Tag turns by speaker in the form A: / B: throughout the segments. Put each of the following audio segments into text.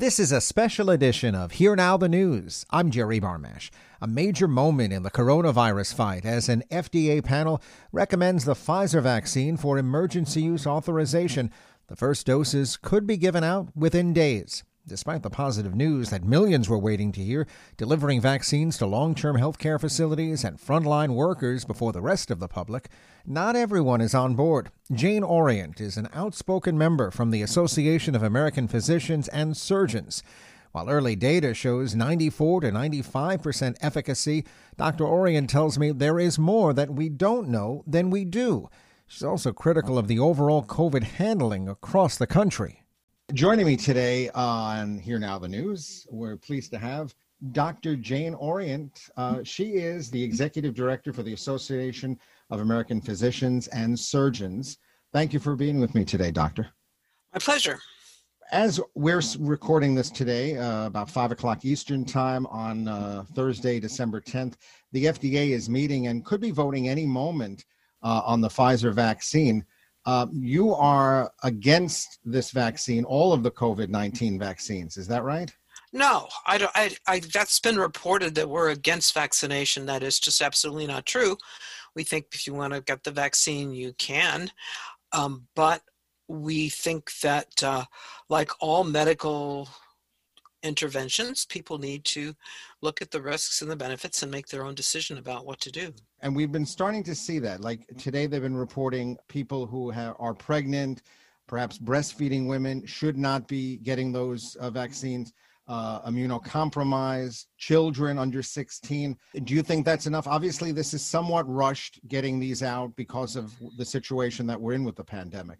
A: This is a special edition of Here Now the News. I'm Jerry Barmash. A major moment in the coronavirus fight as an FDA panel recommends the Pfizer vaccine for emergency use authorization. The first doses could be given out within days. Despite the positive news that millions were waiting to hear, delivering vaccines to long-term healthcare facilities and frontline workers before the rest of the public, not everyone is on board. Jane Orient is an outspoken member from the Association of American Physicians and Surgeons. While early data shows 94 to 95% efficacy, Dr. Orient tells me there is more that we don't know than we do. She's also critical of the overall COVID handling across the country. Joining me today on Here Now the News, we're pleased to have Dr. Jane Orient. She is the Executive Director for the Association of American Physicians and Surgeons. Thank you for being with me today, Doctor.
B: My pleasure.
A: As we're recording this today, about 5 o'clock Eastern time on Thursday, December 10th, the FDA is meeting and could be voting any moment on the Pfizer vaccine. You are against this vaccine, all of the COVID-19 vaccines. Is that right?
B: No, I don't. That's been reported that we're against vaccination. That is just absolutely not true. We think if you want to get the vaccine, you can. But we think that, like all medical interventions, people need to look at the risks and the benefits and make their own decision about what to do.
A: And we've been starting to see that. Like today, they've been reporting people who are pregnant, perhaps breastfeeding women should not be getting those vaccines, immunocompromised, children under 16. Do you think that's enough? Obviously, this is somewhat rushed getting these out because of the situation that we're in with the pandemic.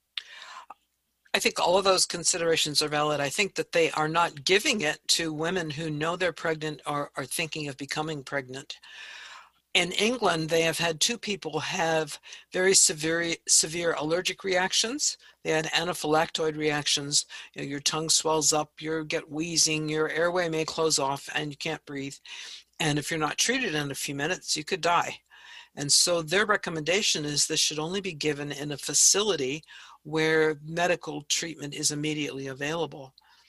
B: I think all of those considerations are valid. I think that they are not giving it to women who know they're pregnant or are thinking of becoming pregnant. In England, they have had 2 people have very severe allergic reactions. They had anaphylactoid reactions. Your tongue swells up, you get wheezing, your airway may close off, and you can't breathe. And if you're not treated in a few minutes, you could die. And so their recommendation is this should only be given in a facility where medical treatment is immediately available.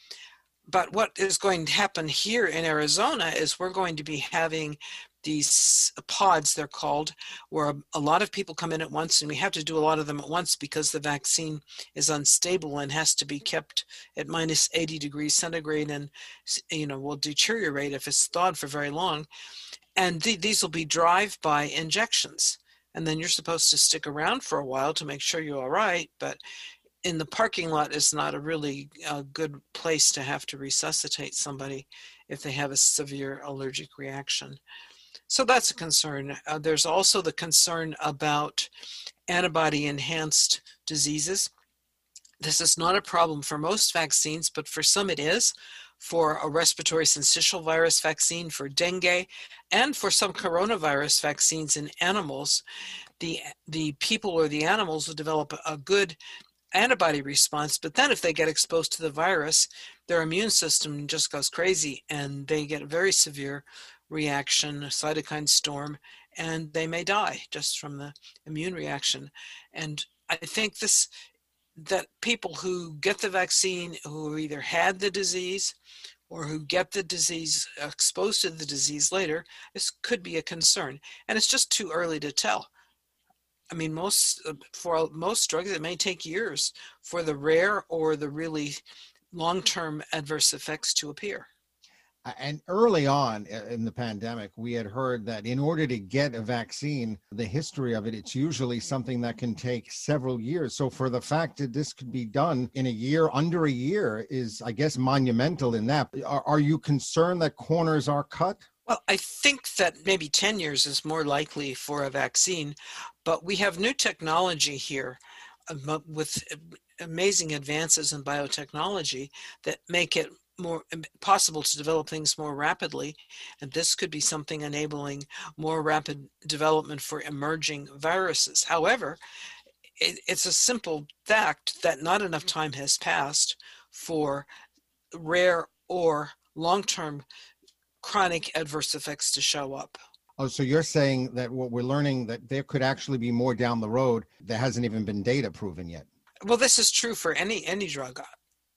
B: But what is going to happen here in Arizona is we're going to be having these pods, they're called, where a lot of people come in at once, and we have to do a lot of them at once because the vaccine is unstable and has to be kept at minus 80 degrees centigrade and will deteriorate if it's thawed for very long. And these will be drive-by injections. And then you're supposed to stick around for a while to make sure you're all right. But in the parking lot is not a really good place to have to resuscitate somebody if they have a severe allergic reaction. So that's a concern. There's also the concern about antibody-enhanced diseases. This is not a problem for most vaccines, but for some it is. For a respiratory syncytial virus vaccine, for dengue, and for some coronavirus vaccines in animals, the people or the animals will develop a good antibody response, but then if they get exposed to the virus, their immune system just goes crazy and they get a very severe reaction, a cytokine storm, and they may die just from the immune reaction. And I think that people who get the vaccine who either had the disease or who get the disease, exposed to the disease later, this could be a concern. And it's just too early to tell. I mean, for most drugs, it may take years for the rare or the really long-term adverse effects to appear.
A: And early on in the pandemic, we had heard that in order to get a vaccine, the history of it, it's usually something that can take several years. So for the fact that this could be done in a year, under a year, is, I guess, monumental in that. Are you concerned that corners are cut?
B: Well, I think that maybe 10 years is more likely for a vaccine, but we have new technology here with amazing advances in biotechnology that make it more possible to develop things more rapidly, and this could be something enabling more rapid development for emerging viruses. However, it's a simple fact that not enough time has passed for rare or long-term chronic adverse effects to show up.
A: Oh, so you're saying that what we're learning, that there could actually be more down the road that hasn't even been data proven yet?
B: Well, this is true for any drug.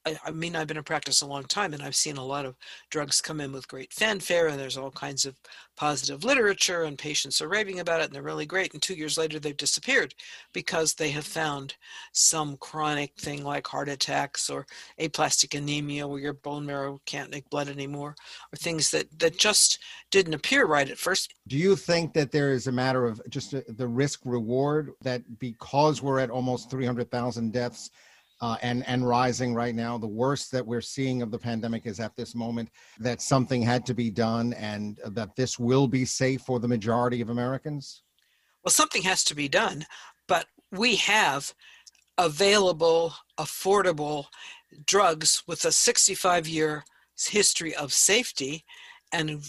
B: I mean, I've been in practice a long time, and I've seen a lot of drugs come in with great fanfare, and there's all kinds of positive literature, and patients are raving about it, and they're really great. And 2 years later, they've disappeared because they have found some chronic thing like heart attacks or aplastic anemia, where your bone marrow can't make blood anymore, or things that just didn't appear right at first.
C: Do you think that there is a matter of just the risk reward, that because we're at almost 300,000 deaths and rising right now, the worst that we're seeing of the pandemic is at this moment, that something had to be done and that this will be safe for the majority of Americans?
B: Well, something has to be done, but we have available, affordable drugs with a 65-year history of safety and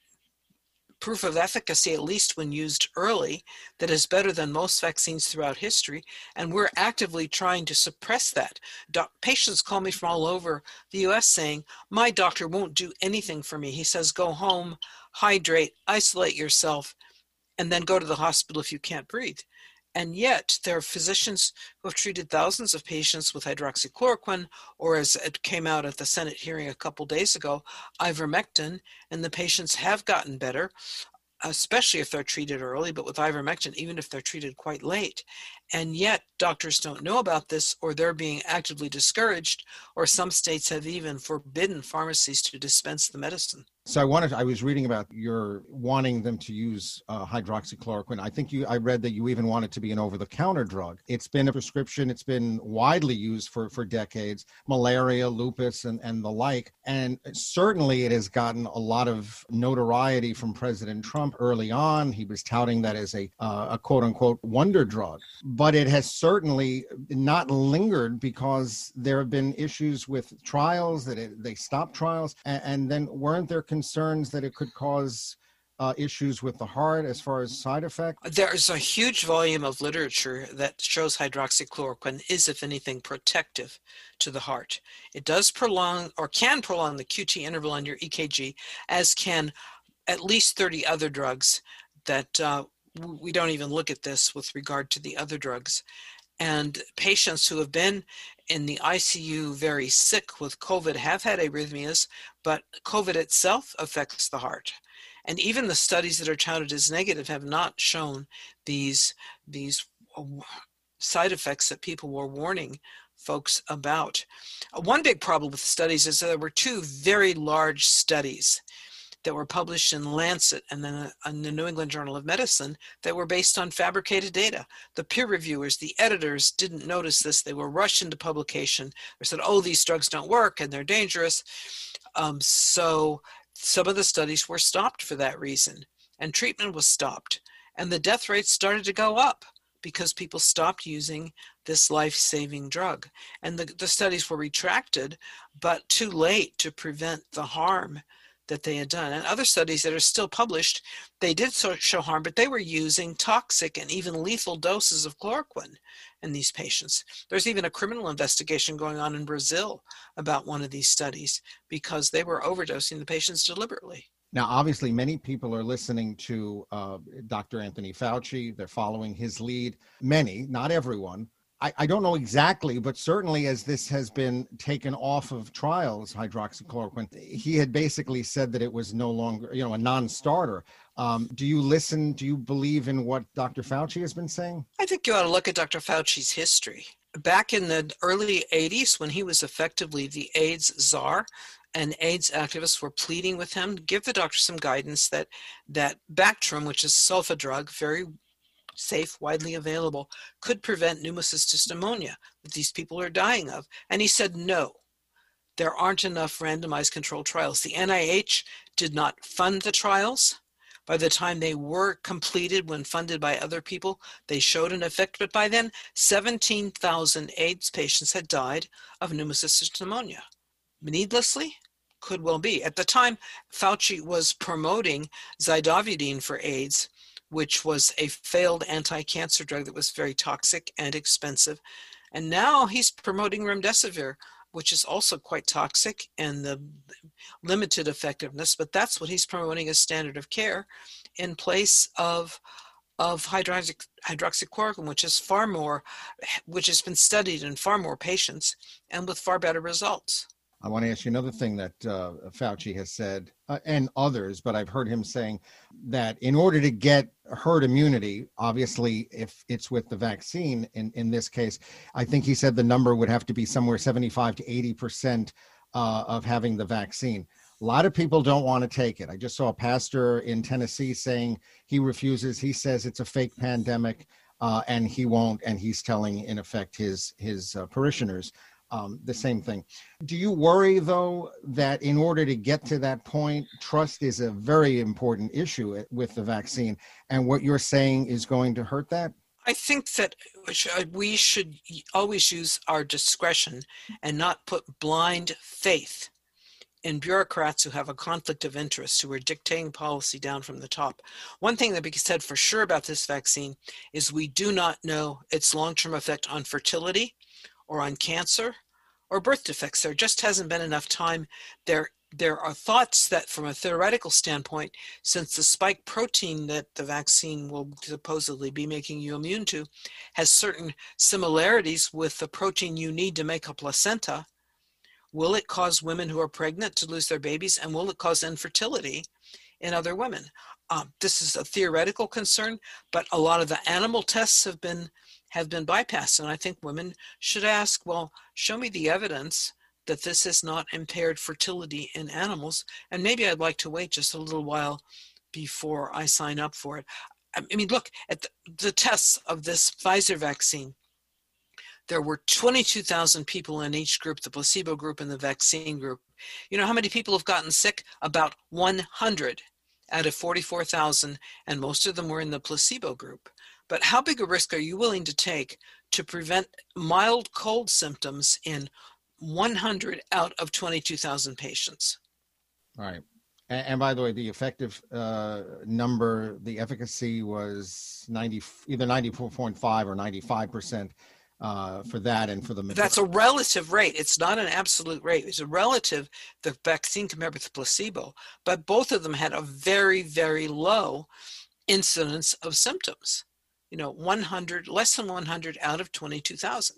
B: proof of efficacy, at least when used early, that is better than most vaccines throughout history, and we're actively trying to suppress that. Patients call me from all over the U.S. saying, my doctor won't do anything for me. He says, go home, hydrate, isolate yourself, and then go to the hospital if you can't breathe. And yet there are physicians who have treated thousands of patients with hydroxychloroquine, or as it came out at the Senate hearing a couple days ago, ivermectin, and the patients have gotten better, especially if they're treated early, but with ivermectin, even if they're treated quite late. And yet doctors don't know about this, or they're being actively discouraged, or some states have even forbidden pharmacies to dispense the medicine.
C: So I was reading about your wanting them to use hydroxychloroquine. I read that you even want it to be an over-the-counter drug. It's been a prescription. It's been widely used for decades, malaria, lupus, and the like. And certainly it has gotten a lot of notoriety from President Trump early on. He was touting that as a quote-unquote wonder drug. But it has certainly not lingered because there have been issues with trials, that they stopped trials, and then weren't there concerns that it could cause issues with the heart as far as side effects?
B: There's a huge volume of literature that shows hydroxychloroquine is, if anything, protective to the heart. It does prolong, or can prolong, the QT interval on your EKG, as can at least 30 other drugs that we don't even look at this with regard to the other drugs. And patients who have been in the ICU very sick with COVID have had arrhythmias, but COVID itself affects the heart. And even the studies that are touted as negative have not shown these side effects that people were warning folks about. One big problem with the studies is that there were two very large studies that were published in Lancet and then in the New England Journal of Medicine that were based on fabricated data. The peer reviewers, the editors didn't notice this. They were rushed into publication. They said, oh, these drugs don't work and they're dangerous. So some of the studies were stopped for that reason, and treatment was stopped. And the death rates started to go up because people stopped using this life-saving drug. And the studies were retracted, but too late to prevent the harm that they had done. And other studies that are still published, they did show harm, but they were using toxic and even lethal doses of chloroquine in these patients. There's even a criminal investigation going on in Brazil about one of these studies because they were overdosing the patients deliberately.
C: Now, obviously, many people are listening to Dr. Anthony Fauci. They're following his lead. Many, not everyone. I don't know exactly, but certainly as this has been taken off of trials, hydroxychloroquine, he had basically said that it was no longer, a non-starter. Do you believe in what Dr. Fauci has been saying?
B: I think you ought to look at Dr. Fauci's history. Back in the early 80s, when he was effectively the AIDS czar, and AIDS activists were pleading with him, give the doctor some guidance that Bactrim, which is a sulfa drug, very safe, widely available, could prevent pneumocystis pneumonia that these people are dying of. And he said, no, there aren't enough randomized controlled trials. The NIH did not fund the trials. By the time they were completed, when funded by other people, they showed an effect. But by then, 17,000 AIDS patients had died of pneumocystis pneumonia. Needlessly? Could well be. At the time, Fauci was promoting zidovudine for AIDS, which was a failed anti-cancer drug that was very toxic and expensive. And now he's promoting remdesivir, which is also quite toxic and the limited effectiveness, but that's what he's promoting as standard of care in place of of hydroxychloroquine, which has been studied in far more patients and with far better results.
C: I want to ask you another thing that Fauci has said, and others, but I've heard him saying that in order to get herd immunity, obviously, if it's with the vaccine, in this case, I think he said the number would have to be somewhere 75 to 80% of having the vaccine. A lot of people don't want to take it. I just saw a pastor in Tennessee saying he refuses. He says it's a fake pandemic, and he won't. And he's telling, in effect, his parishioners the same thing. Do you worry, though, that in order to get to that point, trust is a very important issue with the vaccine, and what you're saying is going to hurt that?
B: I think that we should always use our discretion and not put blind faith in bureaucrats who have a conflict of interest, who are dictating policy down from the top. One thing that we can said for sure about this vaccine is we do not know its long-term effect on fertility or on cancer or birth defects. There just hasn't been enough time. There are thoughts that from a theoretical standpoint, since the spike protein that the vaccine will supposedly be making you immune to has certain similarities with the protein you need to make a placenta, will it cause women who are pregnant to lose their babies, and will it cause infertility in other women? This is a theoretical concern, but a lot of the animal tests have been bypassed, and I think women should ask, well, show me the evidence that this has not impaired fertility in animals, and maybe I'd like to wait just a little while before I sign up for it. I mean, look at the tests of this Pfizer vaccine. There were 22,000 people in each group, the placebo group and the vaccine group. You know how many people have gotten sick? About 100 out of 44,000, and most of them were in the placebo group. But how big a risk are you willing to take to prevent mild cold symptoms in 100 out of 22,000 patients?
C: Right. And by the way, the effective number, the efficacy was either 94.5 or 95% for that, and for the majority.
B: That's a relative rate. It's not an absolute rate. It's a relative, the vaccine compared with the placebo. But both of them had a very, very low incidence of symptoms. 100, less than 100 out of 22,000.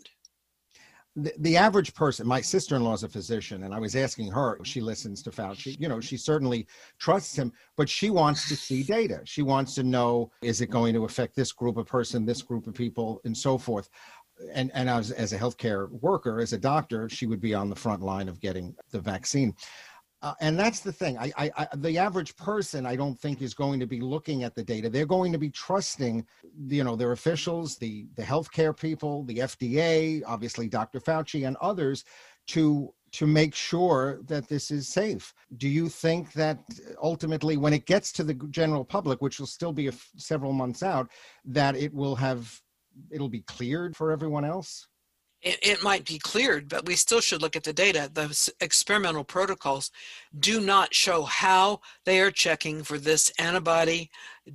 C: The average person, my sister-in-law is a physician, and I was asking her, she listens to Fauci, she certainly trusts him, but she wants to see data. She wants to know, is it going to affect this group of person, this group of people, and so forth. And as a healthcare worker, as a doctor, she would be on the front line of getting the vaccine. And that's the thing. The average person, I don't think, is going to be looking at the data. They're going to be trusting, their officials, the healthcare people, the FDA, obviously Dr. Fauci and others, to make sure that this is safe. Do you think that ultimately, when it gets to the general public, which will still be several months out, that it'll be cleared for everyone else?
B: It might be cleared, but we still should look at the data. The experimental protocols do not show how they are checking for this antibody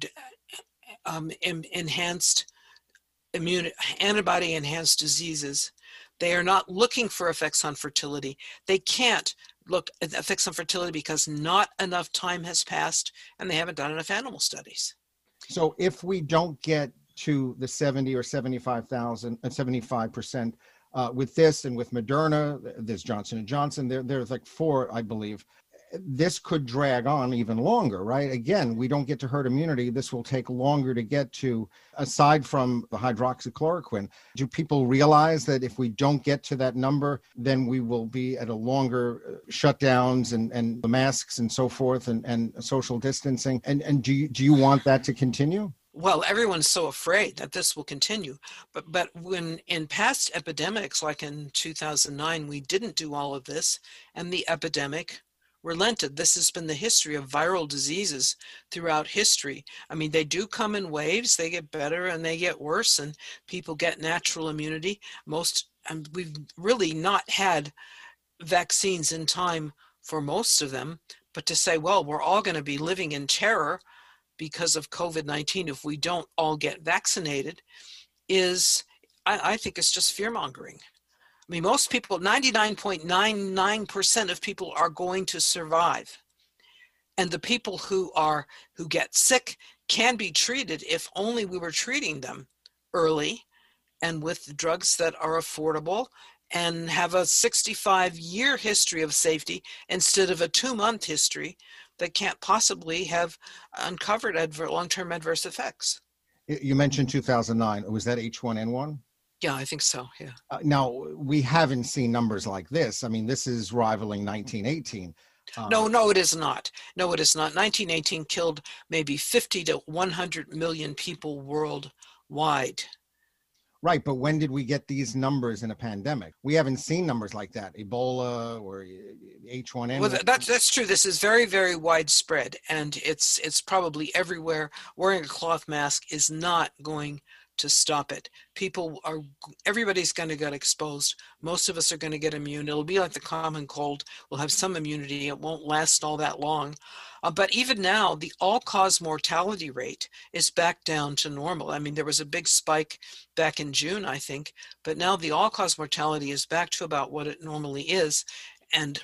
B: enhanced diseases. They are not looking for effects on fertility. They can't look at effects on fertility because not enough time has passed and they haven't done enough animal studies.
C: So if we don't get to the 70 or 75% with this, and with Moderna, there's Johnson & Johnson, there's like 4, I believe. This could drag on even longer, right? Again, we don't get to herd immunity. This will take longer to get to, aside from the hydroxychloroquine. Do people realize that if we don't get to that number, then we will be at a longer shutdowns and the masks and so forth and social distancing? And do you want that to continue?
B: Well, everyone's so afraid that this will continue. But when in past epidemics, like in 2009, we didn't do all of this, and the epidemic relented. This has been the history of viral diseases throughout history. I mean, they do come in waves. They get better and they get worse, and people get natural immunity. We've really not had vaccines in time for most of them. But to say, well, we're all going to be living in terror because of COVID-19 if we don't all get vaccinated I think it's just fear-mongering. I mean, most people, 99.99% of people are going to survive. And the people who get sick, can be treated if only we were treating them early and with drugs that are affordable and have a 65-year history of safety instead of a 2-month history that can't possibly have uncovered long-term adverse effects.
C: You mentioned 2009. Was that H1N1?
B: Yeah, I think so. Yeah.
C: Now, we haven't seen numbers like this. I mean, this is rivaling 1918.
B: No, it is not. No, it is not. 1918 killed maybe 50 to 100 million people worldwide.
C: Right, but when did we get these numbers in a pandemic? We haven't seen numbers like that. Ebola or H1N1.
B: Well, that's true. This is very, very widespread, and it's probably everywhere. Wearing a cloth mask is not going to stop it. Everybody's going to get exposed. Most of us are going to get immune. It'll be like the common cold. We'll have some immunity. It won't last all that long. But even now, the all-cause mortality rate is back down to normal. I mean, there was a big spike back in June, I think, but now the all-cause mortality is back to about what it normally is. And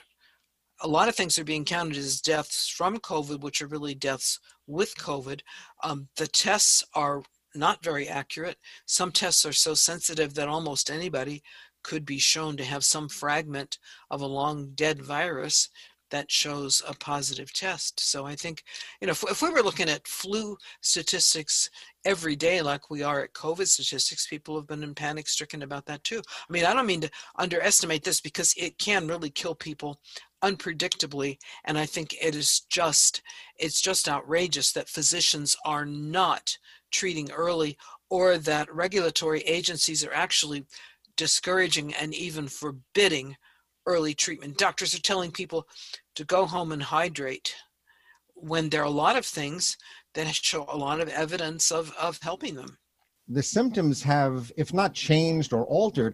B: a lot of things are being counted as deaths from COVID, which are really deaths with COVID. The tests are not very accurate. Some tests are so sensitive that almost anybody could be shown to have some fragment of a long dead virus that shows a positive test. So I think, if we were looking at flu statistics every day like we are at COVID statistics, people have been in panic stricken about that too. I mean, I don't mean to underestimate this because it can really kill people unpredictably. And I think it's just outrageous that physicians are not treating early, or that regulatory agencies are actually discouraging and even forbidding early treatment. Doctors are telling people to go home and hydrate when there are a lot of things that show a lot of evidence of helping them.
C: The symptoms have, if not changed or altered,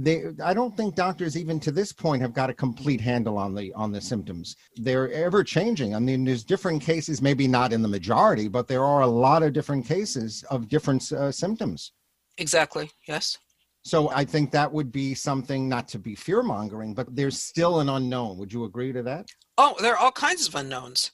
C: I don't think doctors even to this point have got a complete handle on the symptoms. They're ever changing. I mean, there's different cases, maybe not in the majority, but there are a lot of different cases of different symptoms.
B: Exactly. Yes.
C: So I think that would be something, not to be fear-mongering, but there's still an unknown. Would you agree to that?
B: Oh, there are all kinds of unknowns.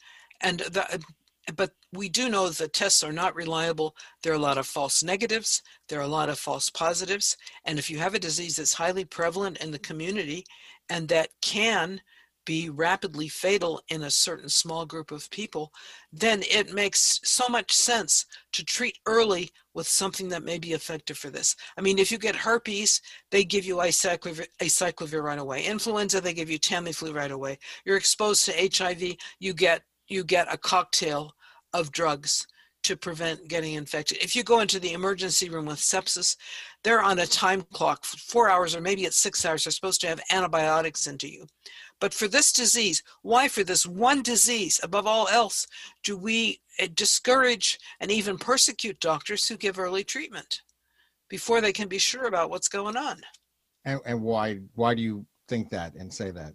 B: But we do know that tests are not reliable. There are a lot of false negatives. There are a lot of false positives. And if you have a disease that's highly prevalent in the community and that can be rapidly fatal in a certain small group of people, then it makes so much sense to treat early with something that may be effective for this. I mean, if you get herpes, they give you acyclovir right away. Influenza, they give you Tamiflu right away. You're exposed to HIV, you get a cocktail of drugs to prevent getting infected. If you go into the emergency room with sepsis, they're on a time clock, 4 hours or maybe it's 6 hours. They're supposed to have antibiotics into you. But for this disease, why for this one disease, above all else, do we discourage and even persecute doctors who give early treatment before they can be sure about what's going on?
C: And why do you think that and say that?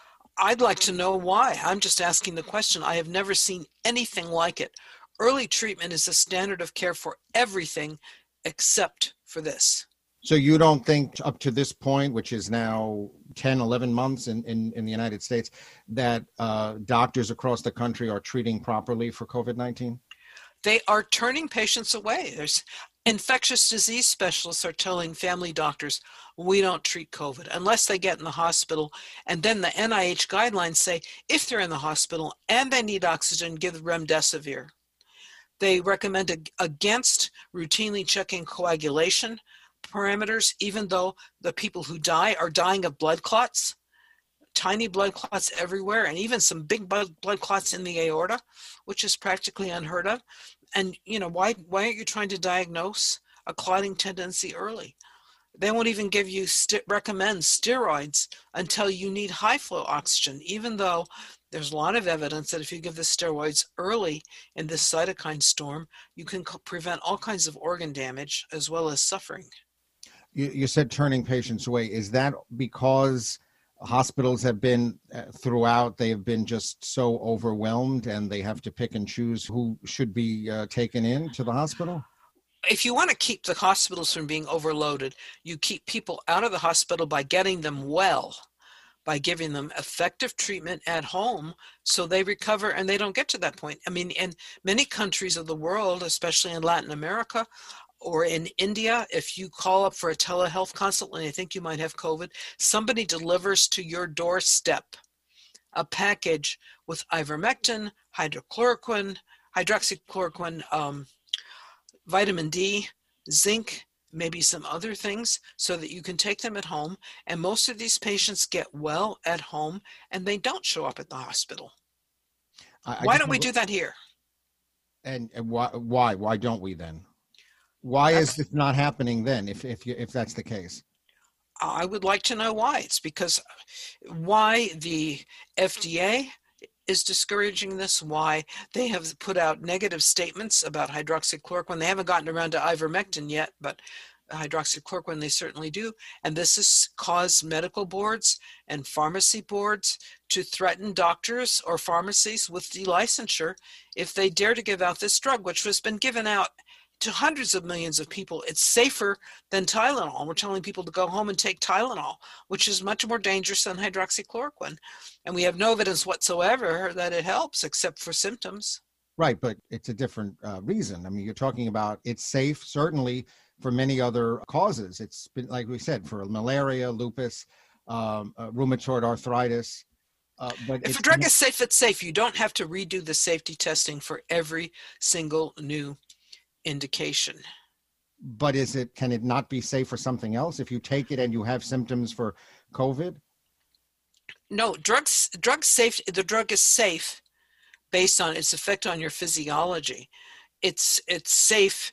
B: I'd like to know why. I'm just asking the question. I have never seen anything like it. Early treatment is the standard of care for everything except for this.
C: So you don't think up to this point, which is now 10, 11 months in the United States, that doctors across the country are treating properly for COVID-19?
B: They are turning patients away. There's infectious disease specialists are telling family doctors, we don't treat COVID unless they get in the hospital. And then the NIH guidelines say, if they're in the hospital and they need oxygen, give remdesivir. They recommend against routinely checking coagulation parameters, even though the people who die are dying of blood clots, tiny blood clots everywhere, and even some big blood clots in the aorta, which is practically unheard of. And, why aren't you trying to diagnose a clotting tendency early? They won't even give you, recommend steroids until you need high flow oxygen, even though there's a lot of evidence that if you give the steroids early in this cytokine storm, you can prevent all kinds of organ damage as well as suffering.
C: You said turning patients away. Is that because hospitals have been throughout, they have been just so overwhelmed and they have to pick and choose who should be taken in to the hospital?
B: If you want to keep the hospitals from being overloaded, you keep people out of the hospital by getting them well, by giving them effective treatment at home so they recover and they don't get to that point. I mean, in many countries of the world, especially in Latin America or in India, if you call up for a telehealth consult and they think you might have COVID, somebody delivers to your doorstep a package with ivermectin, hydroxychloroquine, vitamin D, zinc, maybe some other things, so that you can take them at home. And most of these patients get well at home and they don't show up at the hospital. Why don't we do that here?
C: And why don't we then? Why is this not happening then, if that's the case?
B: I would like to know why. It's because why the FDA is discouraging this, why they have put out negative statements about hydroxychloroquine. They haven't gotten around to ivermectin yet, but hydroxychloroquine they certainly do. And this has caused medical boards and pharmacy boards to threaten doctors or pharmacies with delicensure if they dare to give out this drug, which has been given out to hundreds of millions of people. It's safer than Tylenol. We're telling people to go home and take Tylenol, which is much more dangerous than hydroxychloroquine. And we have no evidence whatsoever that it helps except for symptoms.
C: Right, but it's a different reason. I mean, you're talking about it's safe, certainly for many other causes. It's been, like we said, for malaria, lupus, rheumatoid arthritis. But
B: if a drug is safe, it's safe. You don't have to redo the safety testing for every single new indication.
C: But can it not be safe for something else if you take it and you have symptoms for COVID?
B: No, the drug is safe based on its effect on your physiology. It's safe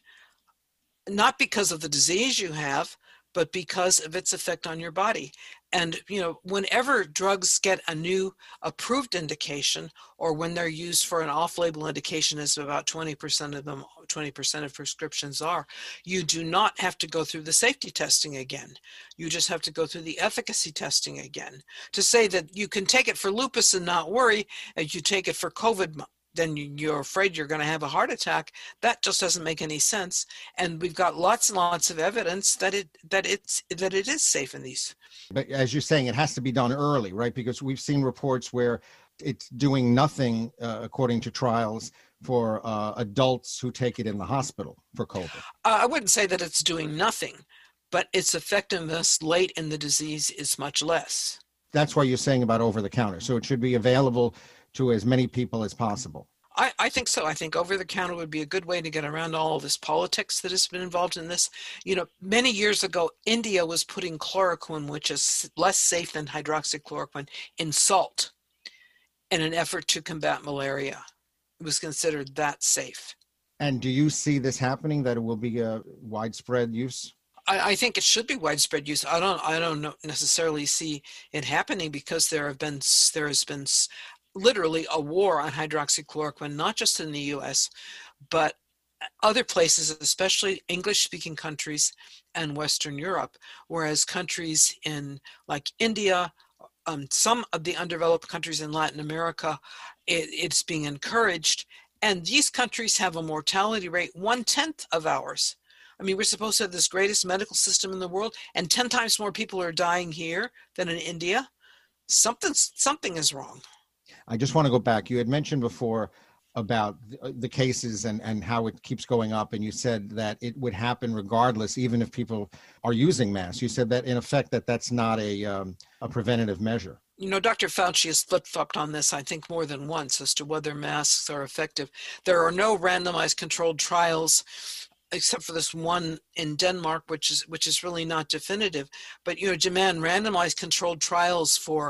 B: not because of the disease you have, but because of its effect on your body. And, whenever drugs get a new approved indication, or when they're used for an off-label indication, as about 20% of them, 20% of prescriptions are, you do not have to go through the safety testing again. You just have to go through the efficacy testing again. To say that you can take it for lupus and not worry, if you take it for COVID, then you're afraid you're going to have a heart attack. That just doesn't make any sense. And we've got lots and lots of evidence that it is safe in these.
C: But as you're saying, it has to be done early, right? Because we've seen reports where it's doing nothing, according to trials, for adults who take it in the hospital for COVID.
B: I wouldn't say that it's doing nothing, but its effectiveness late in the disease is much less.
C: That's why you're saying about over the counter. So it should be available to as many people as possible.
B: I think so. I think over the counter would be a good way to get around all of this politics that has been involved in this. Many years ago, India was putting chloroquine, which is less safe than hydroxychloroquine, in salt in an effort to combat malaria. It was considered that safe.
C: And do you see this happening, that it will be a widespread use?
B: I think it should be widespread use. I don't necessarily see it happening because there has been literally a war on hydroxychloroquine, not just in the U.S., but other places, especially English-speaking countries and Western Europe, whereas countries in like India, some of the undeveloped countries in Latin America, it's being encouraged. And these countries have a mortality rate 1/10 of ours. I mean, we're supposed to have this greatest medical system in the world, and 10 times more people are dying here than in India. Something is wrong.
C: I just want to go back. You had mentioned before about the cases and how it keeps going up, and you said that it would happen regardless, even if people are using masks. You said that, in effect, that's not a preventative measure.
B: Dr. Fauci has flip-flopped on this, I think, more than once as to whether masks are effective. There are no randomized controlled trials, except for this one in Denmark, which is really not definitive. But demand randomized controlled trials for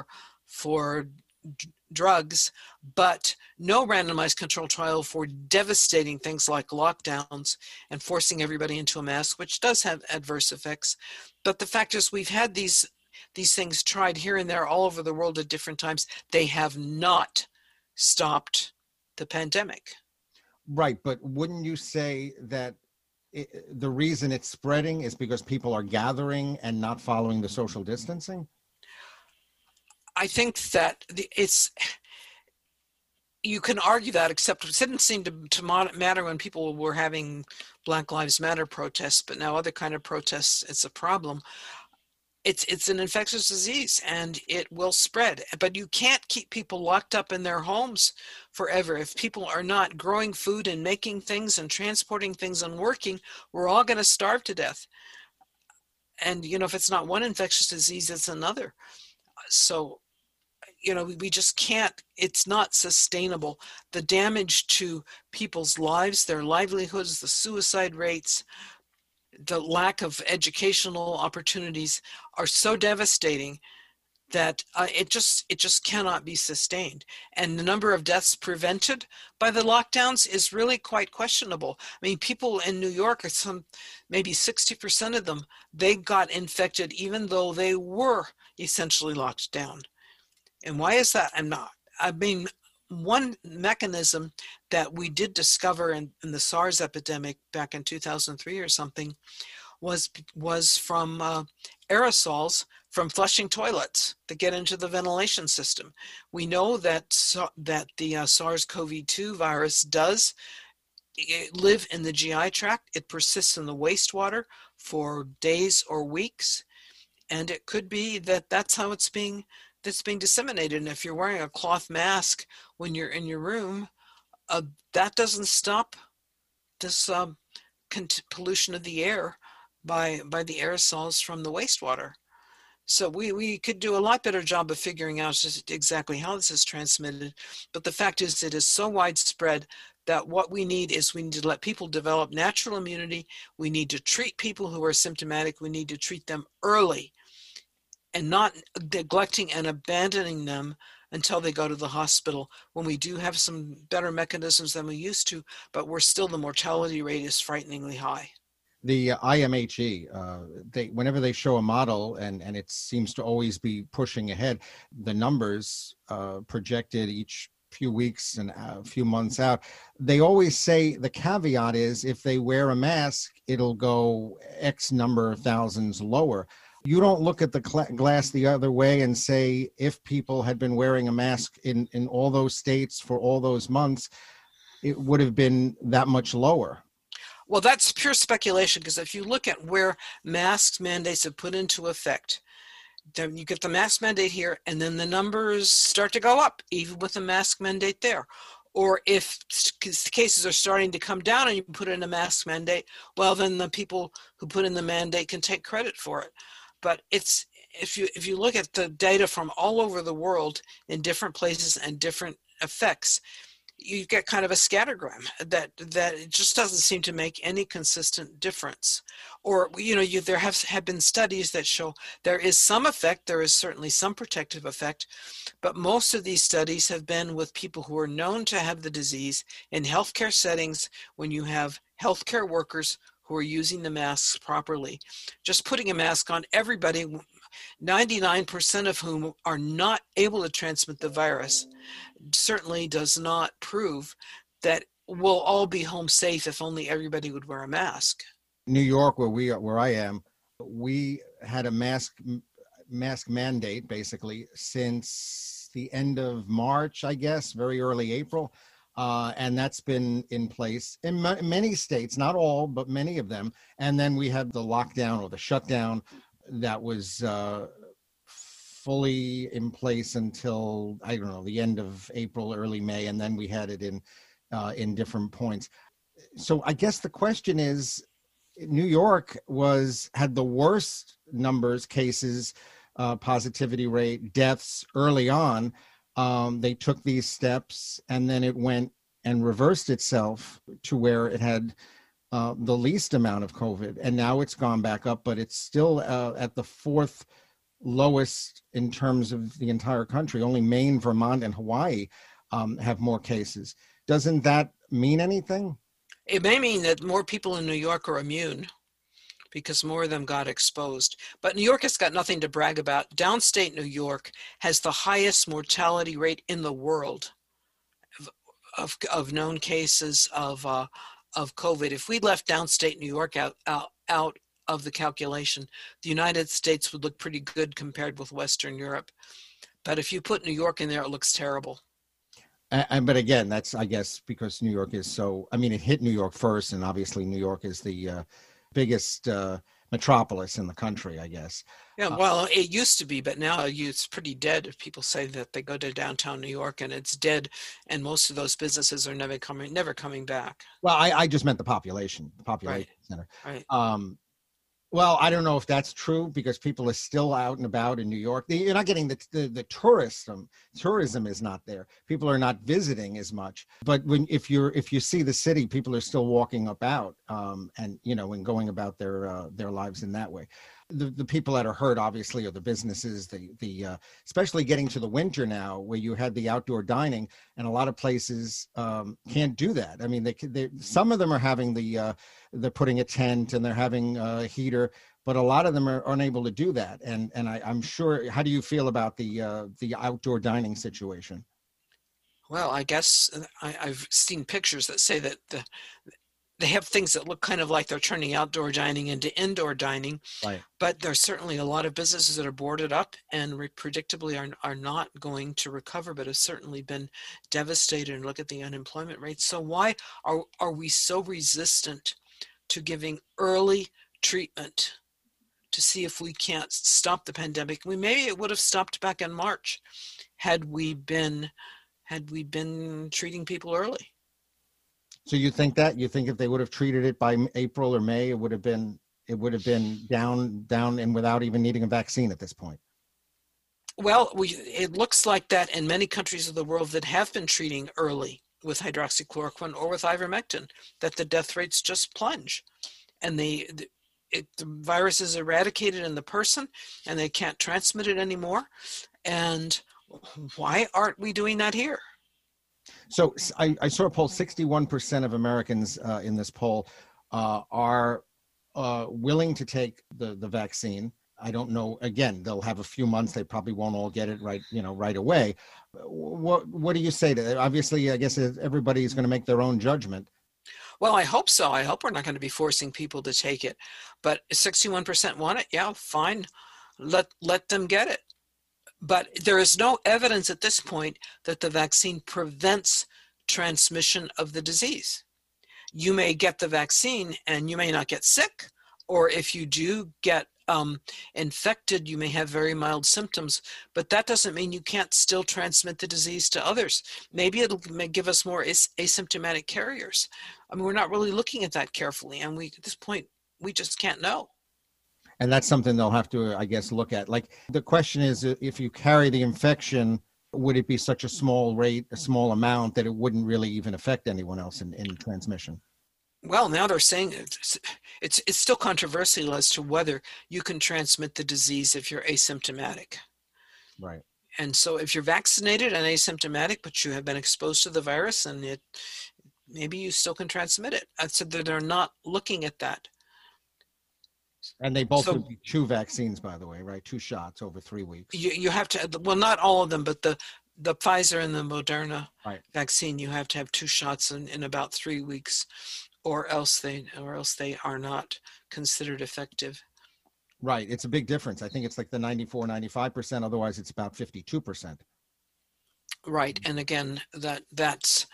B: drugs, but no randomized controlled trial for devastating things like lockdowns and forcing everybody into a mask, which does have adverse effects. But the fact is, we've had these things tried here and there all over the world at different times. They have not stopped the pandemic.
C: Right, but wouldn't you say that the reason it's spreading is because people are gathering and not following the social distancing?
B: I think that you can argue that, except it didn't seem to matter when people were having Black Lives Matter protests, but now other kind of protests, it's a problem. it's an infectious disease and it will spread. But you can't keep people locked up in their homes forever. If people are not growing food and making things and transporting things and working, we're all going to starve to death. And, if it's not one infectious disease, it's another. So, we just can't, it's not sustainable. The damage to people's lives, their livelihoods, the suicide rates, the lack of educational opportunities are so devastating that it just cannot be sustained. And the number of deaths prevented by the lockdowns is really quite questionable. I mean, people in New York, maybe 60% of them, they got infected even though they were essentially locked down. And why is that? One mechanism that we did discover in the SARS epidemic back in 2003 or something was from aerosols from flushing toilets that get into the ventilation system. We know that the SARS-CoV-2 virus does live in the GI tract. It persists in the wastewater for days or weeks, and it could be that that's how it's being disseminated. And if you're wearing a cloth mask when you're in your room, that doesn't stop this pollution of the air by the aerosols from the wastewater. So we could do a lot better job of figuring out just exactly how this is transmitted. But the fact is, it is so widespread that what we need to let people develop natural immunity. We need to treat people who are symptomatic. We need to treat them early and not neglecting and abandoning them until they go to the hospital, when we do have some better mechanisms than we used to, but the mortality rate is frighteningly high.
C: The IMHE, whenever they show a model, and it seems to always be pushing ahead, the numbers projected each few weeks and a few months out, they always say the caveat is if they wear a mask, it'll go X number of thousands lower. You don't look at the glass the other way and say if people had been wearing a mask in all those states for all those months, it would have been that much lower.
B: Well, that's pure speculation, because if you look at where mask mandates have put into effect, then you get the mask mandate here, and then the numbers start to go up, even with the mask mandate there. Or if cases are starting to come down and you put in a mask mandate, well, then the people who put in the mandate can take credit for it. But if you look at the data from all over the world in different places and different effects, you get kind of a scattergram that it just doesn't seem to make any consistent difference. Or there have been studies that show there is some effect, there is certainly some protective effect, but most of these studies have been with people who are known to have the disease in healthcare settings, when you have healthcare workers who are using the masks properly. Just putting a mask on everybody, 99% of whom are not able to transmit the virus, certainly does not prove that we'll all be home safe if only everybody would wear a mask.
C: New York, where I am, we had a mask mandate basically since the end of March, I guess, very early April. And that's been in place in many states, not all, but many of them. And then we had the lockdown or the shutdown that was fully in place until, I don't know, the end of April, early May. And then we had it in different points. So I guess the question is, New York had the worst numbers, cases, positivity rate, deaths early on. They took these steps, and then it went and reversed itself to where it had the least amount of COVID. And now it's gone back up, but it's still at the fourth lowest in terms of the entire country. Only Maine, Vermont, and Hawaii have more cases. Doesn't that mean anything?
B: It may mean that more people in New York are immune because more of them got exposed. But New York has got nothing to brag about. Downstate New York has the highest mortality rate in the world of known cases of COVID. If we left downstate New York out of the calculation, the United States would look pretty good compared with Western Europe. But if you put New York in there, it looks terrible.
C: But again, that's, I guess, because New York is so, it hit New York first, and obviously New York is the biggest metropolis in the country, I guess.
B: Yeah, well, it used to be, but now it's pretty dead. People say that they go to downtown New York and it's dead, and most of those businesses are never coming back.
C: Well, I just meant the population
B: Right.
C: center.
B: Right.
C: Well, I don't know if that's true because people are still out and about in New York. You're not getting the tourism. Tourism is not there. People are not visiting as much. But if you see the city, people are still walking about and going about their lives in that way. The people that are hurt, obviously, are the businesses. The especially getting to the winter now, where you had the outdoor dining, and a lot of places can't do that. I mean, some of them are having they're putting a tent and they're having a heater, but a lot of them are unable to do that. And I'm sure. How do you feel about the outdoor dining situation?
B: Well, I guess I've seen pictures that say that they have things that look kind of like they're turning outdoor dining into indoor dining,
C: Right.
B: but there's certainly a lot of businesses that are boarded up and predictably are not going to recover, but have certainly been devastated. And look at the unemployment rate. So why are we so resistant to giving early treatment to see if we can't stop the pandemic? Maybe it would have stopped back in March had we been treating people early.
C: So you think if they would have treated it by April or May, it would have been down and without even needing a vaccine at this point?
B: Well, it looks like that in many countries of the world that have been treating early with hydroxychloroquine or with ivermectin, that the death rates just plunge, and the virus is eradicated in the person, and they can't transmit it anymore. And why aren't we doing that here?
C: So I saw a poll, 61% of Americans in this poll are willing to take the vaccine. I don't know. Again, they'll have a few months. They probably won't all get it right away. What do you say to that? Obviously, I guess everybody is going to make their own judgment.
B: Well, I hope so. I hope we're not going to be forcing people to take it. But 61% want it. Yeah, fine. Let them get it. But there is no evidence at this point that the vaccine prevents transmission of the disease. You may get the vaccine and you may not get sick, or if you do get infected, you may have very mild symptoms, but that doesn't mean you can't still transmit the disease to others. Maybe it'll give us more asymptomatic carriers. I mean, we're not really looking at that carefully, and at this point, we just can't know.
C: And that's something they'll have to, I guess, look at. Like, the question is, if you carry the infection, would it be such a small amount that it wouldn't really even affect anyone else in transmission?
B: Well, now they're saying it's still controversial as to whether you can transmit the disease if you're asymptomatic.
C: Right.
B: And so if you're vaccinated and asymptomatic, but you have been exposed to the virus, and maybe you still can transmit it. I said that they're not looking at that.
C: And they both would be 2 vaccines, by the way, right? 2 shots over 3 weeks.
B: You have to, well, not all of them, but the Pfizer and the Moderna vaccine, you have to have 2 shots in about 3 weeks, or else they are not considered effective.
C: Right. It's a big difference. I think it's like the 94-95%. Otherwise, it's about 52%.
B: Right. And again, that's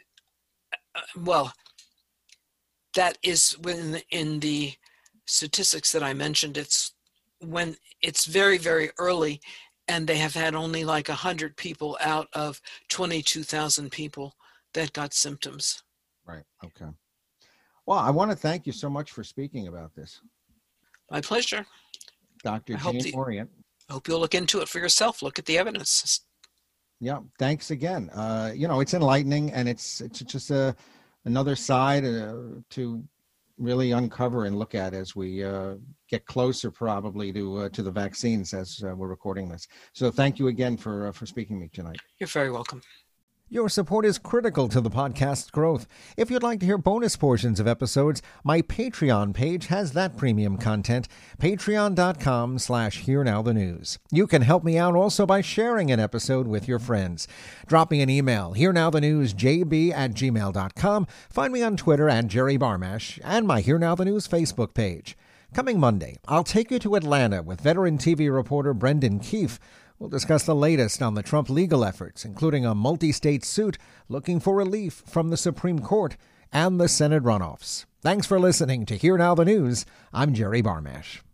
B: well, that is in the statistics that I mentioned. It's when it's very, very early, and they have had only like 100 people out of 22,000 people that got symptoms.
C: Right. Okay. Well, I want to thank you so much for speaking about this.
B: My pleasure.
C: Dr. Jane Orient.
B: I hope you'll look into it for yourself. Look at the evidence.
C: Yeah. Thanks again. It's enlightening, and it's just another side to really uncover and look at as we get closer probably to the vaccines as we're recording this. So thank you again for speaking to me tonight.
B: You're very welcome.
A: Your support is critical to the podcast's growth. If you'd like to hear bonus portions of episodes, my Patreon page has that premium content, patreon.com/hearnowthenews. You can help me out also by sharing an episode with your friends. Drop me an email, hearnowthenewsjb@gmail.com. Find me on Twitter @Jerry Barmash and my Hear Now the News Facebook page. Coming Monday, I'll take you to Atlanta with veteran TV reporter Brendan Keefe. We'll discuss the latest on the Trump legal efforts, including a multi-state suit looking for relief from the Supreme Court and the Senate runoffs. Thanks for listening to Hear Now the News. I'm Jerry Barmash.